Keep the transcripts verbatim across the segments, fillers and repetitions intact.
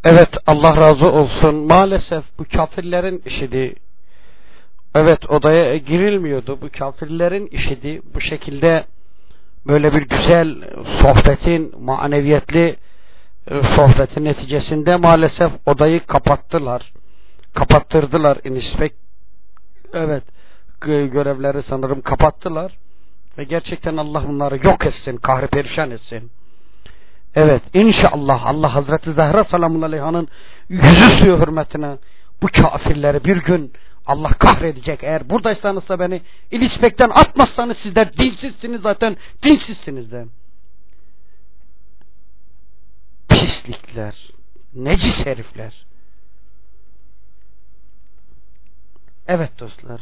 Evet, Allah razı olsun. Maalesef bu kafirlerin işidi. Evet, odaya girilmiyordu. Bu kafirlerin işidi. Bu şekilde böyle bir güzel sohbetin, maneviyetli sohbetin neticesinde maalesef odayı kapattılar. Kapattırdılar inspek. Evet, görevleri sanırım kapattılar. Ve gerçekten Allah bunları yok etsin, kahri perişan etsin. Evet, inşallah Allah Hazreti Zahra salamun aleyhanın yüzü suyu hürmetine bu kafirleri bir gün Allah kahredecek. Eğer buradaysanız da beni İliçbek'ten atmazsanız sizler dinsizsiniz, zaten dinsizsiniz de. Pislikler, necis herifler. Evet dostlar.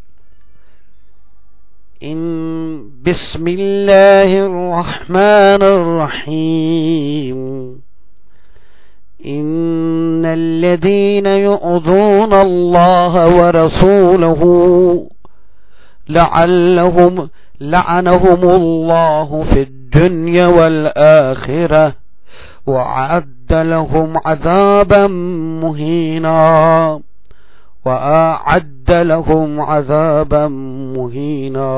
İn Bismillahirrahmanirrahim. İnnellezîne yu'zûnallâhe ve rasûlehu le'allehum la'anehumullâhu fid-dünya vel-âhire ve a'adde lehum azâben muhînâ ve a'adde lehum azâben muhînâ.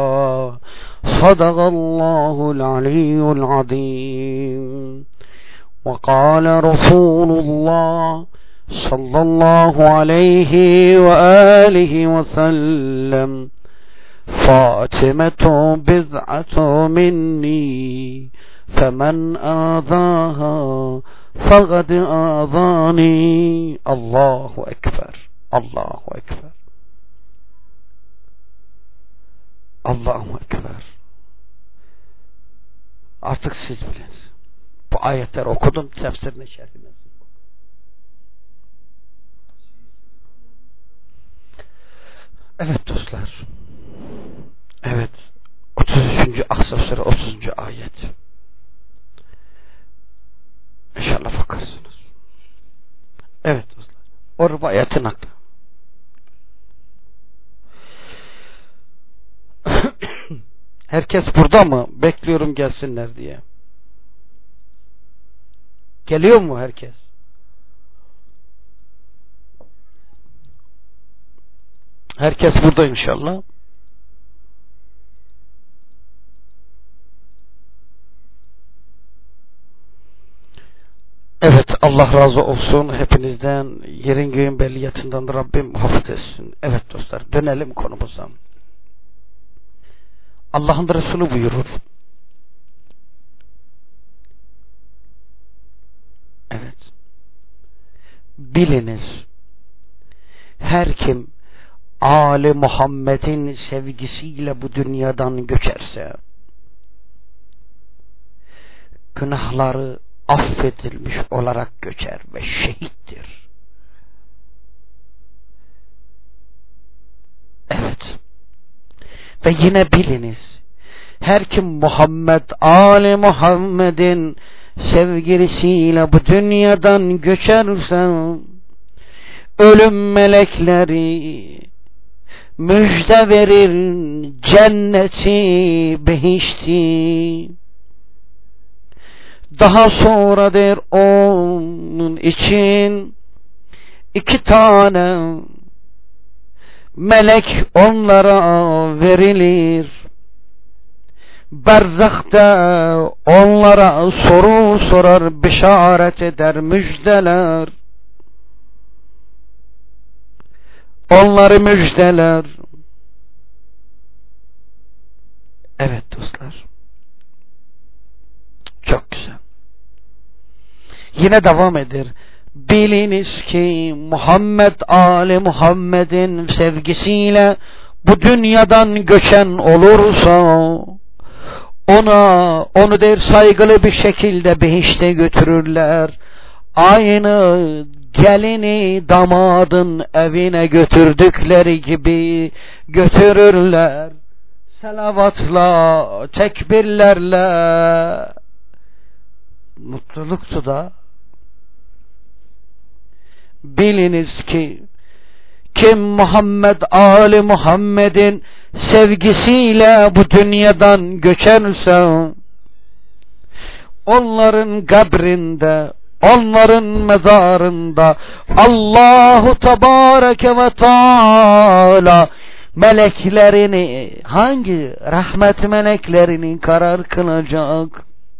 Sadakallâhul aliyyul azîm. وقال رسول الله صلى الله عليه وآله وسلم فاطمة بضعة مني فمن آذاها فقد آذاني. الله أكبر الله أكبر الله أكبر. Artık siz biliniz. Bu ayetleri okudum, tefsirine şerhine. Evet dostlar. Evet. otuz üçüncü Ahzab Suresi otuzuncu ayet. İnşallah bakarsınız. Evet dostlar. O rivayetin aklı. Herkes burada mı? Bekliyorum gelsinler diye. Geliyor mu herkes? Herkes burada inşallah. Evet, Allah razı olsun hepinizden, yerin göğün belliyetinden de Rabbim muhafaza etsin. Evet dostlar, dönelim konumuza. Allah'ın Resulü buyurur. Evet. Biliniz, her kim Ali Muhammed'in sevgisiyle bu dünyadan göçerse, günahları affedilmiş olarak göçer ve şehittir. Evet. Ve yine biliniz, her kim Muhammed, Ali Muhammed'in sevgilisiyle bu dünyadan göçerse, ölüm melekleri müjde verir cenneti, behişti. Daha sonra der onun için iki tane melek onlara verilir. Berzakta onlara soru sorar, bişaret eder, müjdeler. Onları müjdeler. Evet dostlar. Çok güzel. Yine devam eder. Biliniz ki Muhammed, Ali Muhammed'in sevgisiyle bu dünyadan göçen olursa, ona onu der saygılı bir şekilde behişte götürürler. Aynı gelini damadın evine götürdükleri gibi götürürler. Selavatla, tekbirlerle, mutluluktu da. Biliniz ki kim Muhammed, Ali Muhammed'in sevgisiyle bu dünyadan göçerse, onların kabrinde onların mezarında Allahu Tebareke ve Teala meleklerini, hangi rahmet meleklerini karar kılacak?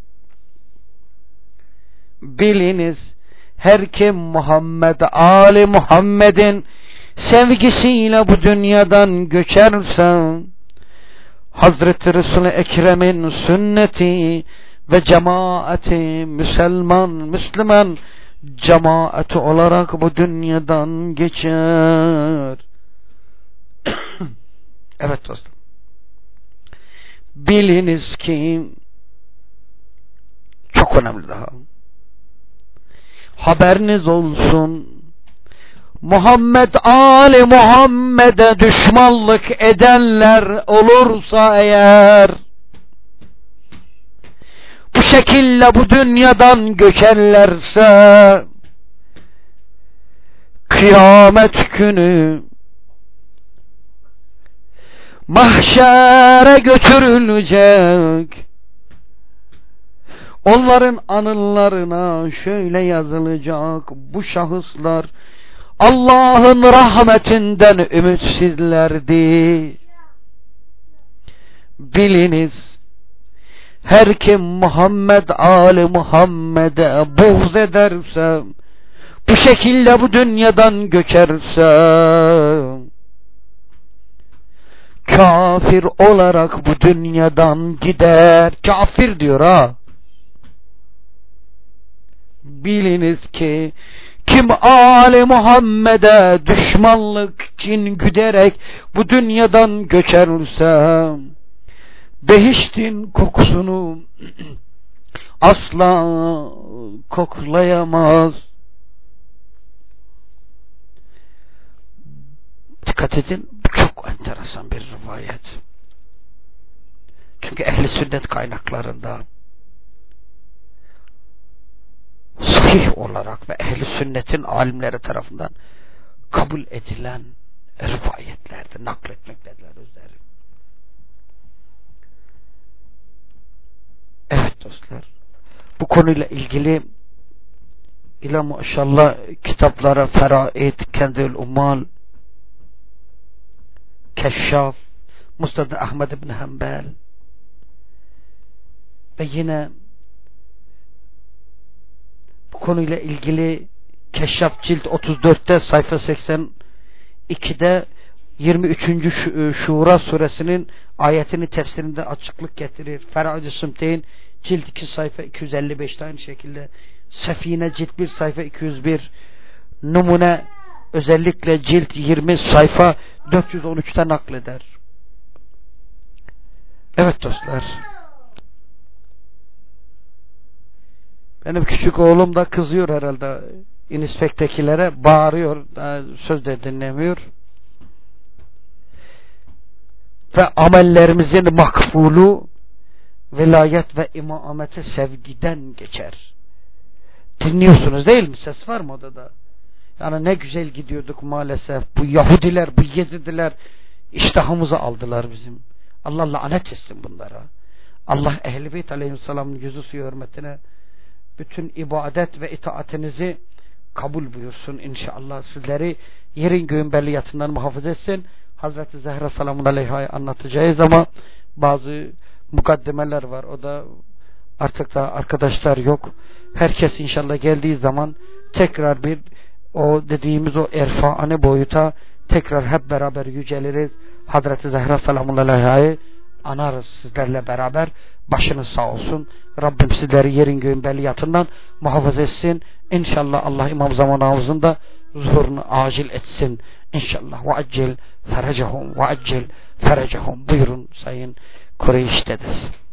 Biliniz, her kim Muhammed, Ali Muhammed'in sevgisiyle bu dünyadan göçerse, Hazreti Resul-i Ekrem'in sünneti ve cemaati, Müslüman, Müslüman cemaati olarak bu dünyadan geçer. Evet dostum, biliniz ki çok önemli daha, haberiniz olsun, Muhammed, Ali Muhammed'e düşmanlık edenler olursa eğer, bu şekilde bu dünyadan göçerlerse, kıyamet günü mahşere götürülecek. Onların anılarına şöyle yazılacak: bu şahıslar Allah'ın rahmetinden ümitsizlerdi. Biliniz, her kim Muhammed, Ali Muhammed'e buğz ederse, bu şekilde bu dünyadan göçerse, kafir olarak bu dünyadan gider. Kafir diyor ha. Biliniz ki kim Ali Muhammed'e düşmanlık, kin güderek bu dünyadan göçerse, behiştin kokusunu asla koklayamaz. Dikkat edin, çok enteresan bir rivayet. Çünkü ehli sünnet kaynaklarında sahih olarak ve ehli sünnetin alimleri tarafından kabul edilen rivayetlerde nakletmektedirler özleri. Evet dostlar, bu konuyla ilgili ila maşallah kitaplara Feraid, Kendül Ummal, Keşşaf, Musnad Ahmed ibn Hanbel ve yine bu konuyla ilgili Keşşaf cilt otuz dörtte sayfa seksen ikide yirmi üçüncü Şura suresinin ayetini tefsirinde açıklık getirir. Feraid-i Sümteyn cilt iki sayfa iki yüz elli beşte aynı şekilde, Sefine cilt bir sayfa iki yüz bir, Numune özellikle cilt yirmi sayfa dört yüz on üçte nakleder. Evet dostlar, benim küçük oğlum da kızıyor herhalde İnispek'tekilere, bağırıyor, söz de dinlemiyor. Ve amellerimizin makbulu velayet ve imamete sevgiden geçer. Dinliyorsunuz değil mi? Ses var mı odada? Yani ne güzel gidiyorduk maalesef. Bu Yahudiler, bu Yezidiler iştahımızı aldılar bizim. Allah lanet etsin bunlara. Allah Ehl-i Beyt Aleyhisselam'ın yüzü suyu hürmetine bütün ibadet ve itaatinizi kabul buyursun inşallah. Sizleri yerin göğün belliyatından muhafaza etsin. Hazreti Zehra selamun aleyha'yı anlatacağız ama bazı mukaddemeler var. O da artık da arkadaşlar yok. Herkes inşallah geldiği zaman tekrar bir o dediğimiz o erfaane boyuta tekrar hep beraber yüceliriz. Hazreti Zehra selamun aleyha'yı anarız sizlerle beraber. Başınız sağ olsun. Rabbim sizleri yerin göğün belliyatından muhafaza etsin. İnşallah Allah İmam Zaman Havuz'un da zuhurunu acil etsin. İnşallah. Ve accil ferecehum ve accil ferecehum. Buyurun Sayın Kureyş dedesi.